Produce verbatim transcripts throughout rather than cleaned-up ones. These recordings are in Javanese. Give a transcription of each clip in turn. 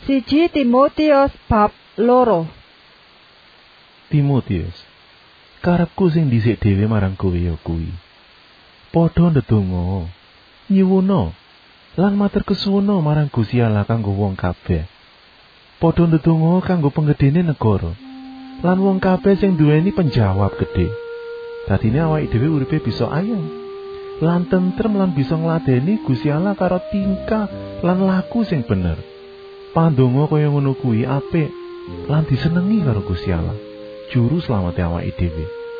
Siji Timotius bab loro. Timotius, karepku sing dhisik dhewe marang kowe ya kuwi. Padha ndedonga, nyuwuna lan matur kesuwuna marang Gusti Allah kanggo wong kabeh. Padha ndedonga kanggo penggedene negara lan wong kabeh sing duweni penjawab gedhe. Dadine awake dhewe uripe bisa ayem lan tentrem lan bisa ngladeni Gusti Allah karo tingkah lan laku sing bener. Pandonga kaya ngono kuwi apik lan disenengi karo Gusti Allah, juru slamete awake dhewe.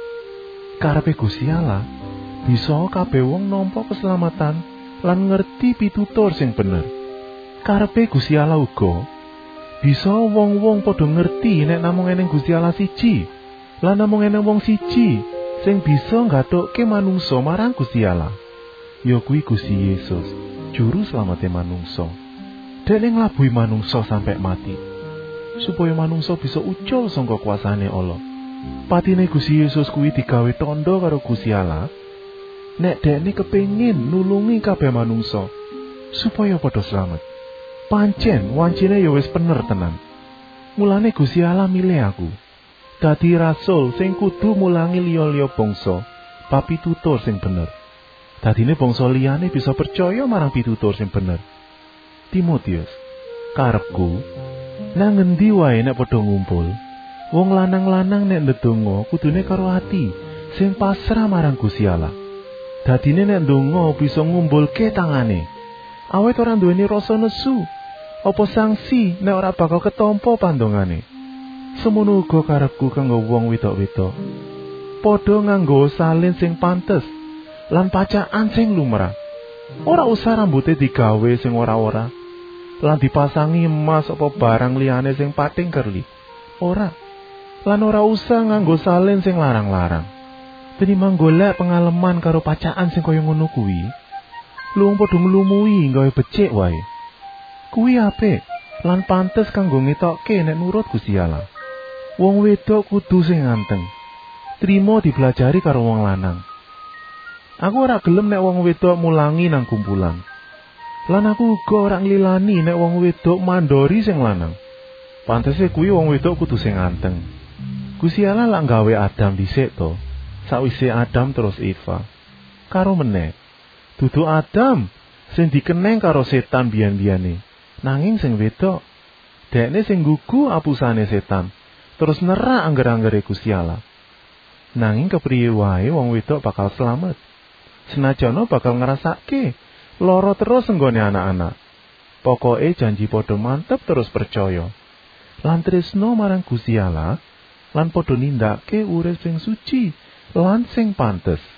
Karepe Gusti Allah bisa kabeh wong nampa keselamatan lan ngerti pitutur sing bener. Karepe Gusti Allah uga bisa wong-wong padha ngerti nek namung eneng Gusti Allah siji lan namung eneng wong siji sing bisa nggathukke manungsa marang Gusti Allah, ya kuwi Gusti Yesus, juru slamete manungsa. Dene nglabuhi manungsa sampai mati, supaya manungsa bisa ucul saka kuasane Allah. Patine Gusti Yesus kuwi digawe tandha karo Gusti Allah, nek dekne kepengin nulungi kabeh manungsa supaya padha slamet. Pancen wancine ya wis bener tenan. Mulane Gusti Allah milih aku dadi rasul sing kudu mulangi liya-liya bangsa papitutur sing bener. Dadine bangsa liyane bisa percaya marang pitutur sing bener. Timotius, karepku nang ngendi wae nek padha ngumpul, wong lanang-lanang nek ndedonga kudune karo ati sing pasrah marang Gusti Allah. Dadine nek ndonga bisa ngumpulke tangane, awet ora duweni rasa nesu apa sanksi nek ora bakal ketampa pandongane. Semono uga karepku kanggo wong wedok-wedok, padha nganggo salin sing pantes lan pacakan sing lumrah. Ora usah rambute digawe sing ora-ora lan dipasangi emas apa barang liyane sing pating kerli. Ora. Lan ora usah nganggo salin sing larang-larang. Tinimbang golek pengalaman karo pacakan sing kaya ngono kuwi, luwung padha nglumui gawe becik wae. Kuwi apik lan pantes kanggo ngetokke nek nurut Gusti Allah. Wong wedok kudu sing anteng, trima dipelajari karo wong lanang. Aku ora gelem nek wong wedok mulangi nang kumpulan. Lan aku uga ora nglilani nek wong wedok mandori sing lanang. Pantese kuwi wong wedok kudu sing anteng. Gusti Allah lak gawe Adam dhisik to. Sakwise Adam terus Eva. Karo meneh, dudu Adam sing dikeneng karo setan biyen-biyene, nanging sing wedok. Dekne sing gugu apusane setan, terus nerak angger-anggere Gusti Allah. Nanging kepriye wae wong wedok bakal slamet. Senajana bakal ngrasake lara terus enggone anak-anak. Pokoke janji padha mantep terus percaya lan tresno marang Gusti Allah lan padha nindakake urip sing suci lan sing pantes.